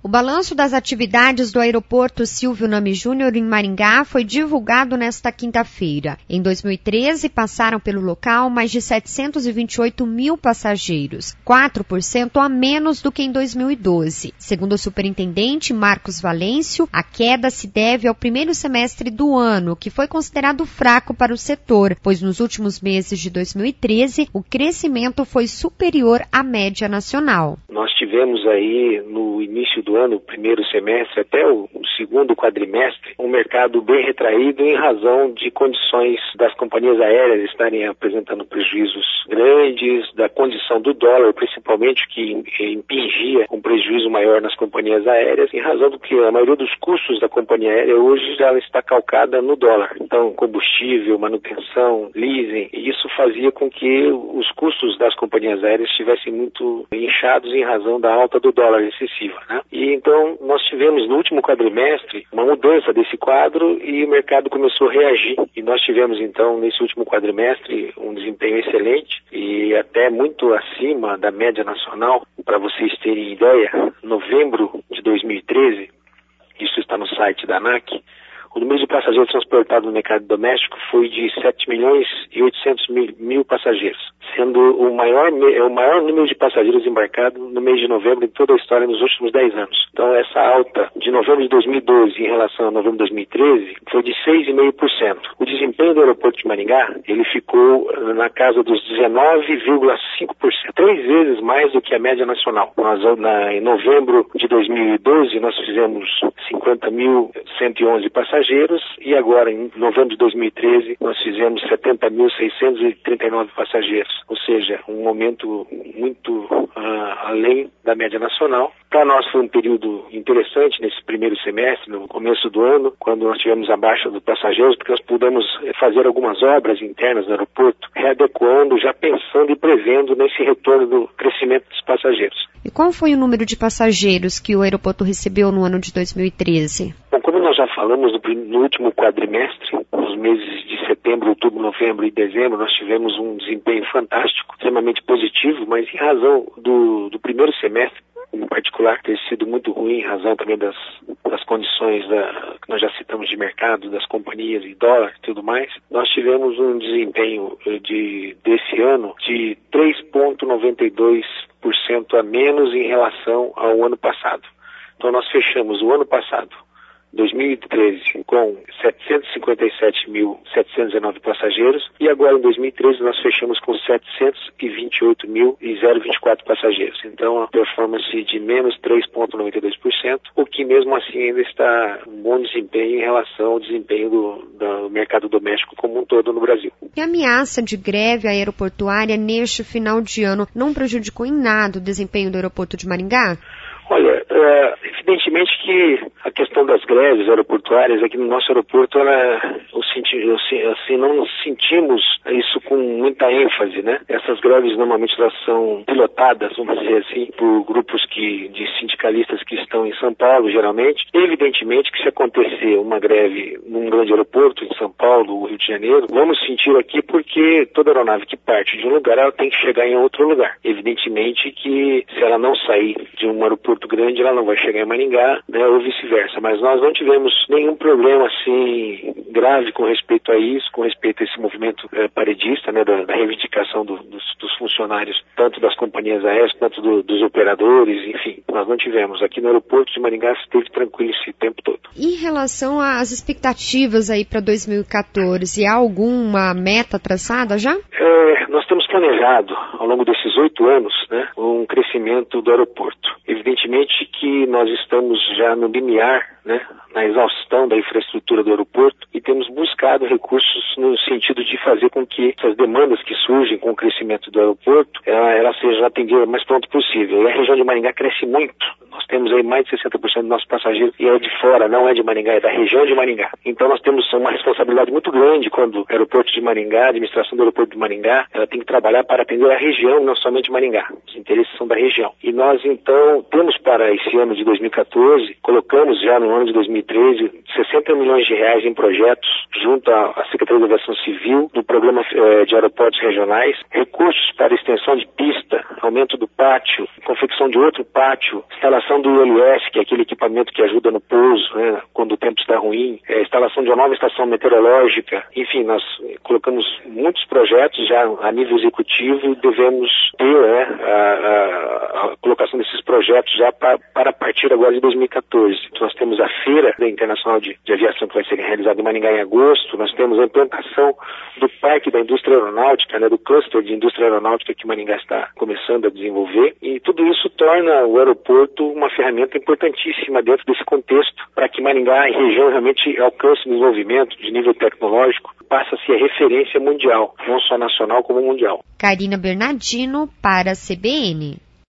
O balanço das atividades do aeroporto Silvio Nami Júnior em Maringá foi divulgado nesta quinta-feira. Em 2013, passaram pelo local mais de 728 mil passageiros, 4% a menos do que em 2012. Segundo o superintendente Marcos Valêncio, a queda se deve ao primeiro semestre do ano, que foi considerado fraco para o setor, pois nos últimos meses de 2013, o crescimento foi superior à média nacional. Nós tivemos aí no início do ano, primeiro semestre até o segundo quadrimestre, um mercado bem retraído em razão de condições das companhias aéreas estarem apresentando prejuízos grandes, da condição do dólar, principalmente, que impingia um prejuízo maior nas companhias aéreas, em razão do que a maioria dos custos da companhia aérea hoje já está calcada no dólar. Então, combustível, manutenção, leasing, e isso fazia com que os custos das companhias aéreas estivessem muito inchados em razão da alta do dólar excessiva, né? E então nós tivemos no último quadrimestre uma mudança desse quadro e o mercado começou a reagir. E nós tivemos então nesse último quadrimestre um desempenho excelente e até muito acima da média nacional. Para vocês terem ideia, novembro de 2013, isso está no site da ANAC, o número de passageiros transportados no mercado doméstico foi de 7.800.000 passageiros, sendo o maior número de passageiros embarcados no mês de novembro em toda a história nos últimos 10 anos. Então essa alta de novembro de 2012 em relação a novembro de 2013 foi de 6,5%. O desempenho do aeroporto de Maringá, ele ficou na casa dos 19,5%, 3 vezes mais do que a média nacional. Em novembro de 2012 nós fizemos 50.111 passageiros e agora em novembro de 2013 nós fizemos 70.639 passageiros, ou seja, um aumento muito além da média nacional. Para nós foi um período interessante nesse primeiro semestre, no começo do ano, quando nós tivemos a baixa dos passageiros, porque nós pudemos fazer algumas obras internas no aeroporto, readequando, já pensando e prevendo nesse retorno do crescimento dos passageiros. E qual foi o número de passageiros que o aeroporto recebeu no ano de 2013? Bom, como nós já falamos no último quadrimestre, nos meses de setembro, outubro, novembro e dezembro, nós tivemos um desempenho fantástico, extremamente positivo, mas em razão do primeiro semestre, em particular, ter sido muito ruim, em razão também das condições que nós já citamos de mercado, das companhias e dólar e tudo mais, nós tivemos um desempenho desse ano de 3,92% a menos em relação ao ano passado. Então nós fechamos o ano passado, 2013, com 757.719 passageiros e agora em 2013 nós fechamos com 728.024 passageiros. Então a performance de menos 3,92%, o que mesmo assim ainda está um bom desempenho em relação ao desempenho do mercado doméstico como um todo no Brasil. E a ameaça de greve aeroportuária neste final de ano não prejudicou em nada o desempenho do aeroporto de Maringá? Olha, evidentemente que a questão das greves aeroportuárias aqui no nosso aeroporto, não sentimos isso com muita ênfase, né? Essas greves normalmente elas são pilotadas, vamos dizer assim, por grupos de sindicalistas que estão em São Paulo, geralmente. Evidentemente que se acontecer uma greve num grande aeroporto, em São Paulo ou Rio de Janeiro, vamos sentir aqui porque toda aeronave que parte de um lugar, ela tem que chegar em outro lugar. Evidentemente que se ela não sair de um aeroporto grande, ela não vai chegar em Maringá, né, ou vice-versa. Mas nós não tivemos nenhum problema assim grave com respeito a isso, com respeito a esse movimento paredista, né, da reivindicação dos funcionários, tanto das companhias aéreas quanto dos operadores, enfim, nós não tivemos. Aqui no aeroporto de Maringá esteve tranquilo esse tempo todo. Em relação às expectativas aí para 2014, há alguma meta traçada já? Nós temos planejado, ao longo desses 8 anos, né, um crescimento do aeroporto. Evidentemente que nós estamos já no limiar, né, na exaustão da infraestrutura do aeroporto e temos buscado recursos no sentido de fazer com que essas demandas que surgem com o crescimento do aeroporto, ela seja atendida o mais pronto possível. E a região de Maringá cresce muito. Nós temos aí mais de 60% dos nossos passageiros e é de fora, não é de Maringá, é da região de Maringá. Então nós temos uma responsabilidade muito grande quando o aeroporto de Maringá, a administração do aeroporto de Maringá, ela tem que trabalhar trabalhar para atender a região, não somente Maringá. Os interesses são da região. E nós, então, temos para esse ano de 2014, colocamos já no ano de 2013, 60 milhões de reais em projetos junto à Secretaria de Aviação Civil, do Programa de Aeroportos Regionais, recursos para extensão de pista, aumento do pátio, confecção de outro pátio, instalação do ILS, que é aquele equipamento que ajuda no pouso, né, quando o tempo está ruim, instalação de uma nova estação meteorológica. Enfim, nós colocamos muitos projetos já a nível executivo e devemos ter a colocação desses projetos já para a partir agora de 2014. Então, nós temos a Feira Internacional de Aviação que vai ser realizada em Maringá em agosto, nós temos a implantação do Parque da Indústria Aeronáutica, né, do cluster de indústria aeronáutica que Maringá está começando a desenvolver, e tudo isso torna o aeroporto uma ferramenta importantíssima dentro desse contexto para que Maringá e região realmente alcance desenvolvimento de nível tecnológico, passa a ser a referência mundial, não só nacional como mundial. Karina Bernardino para a CBN.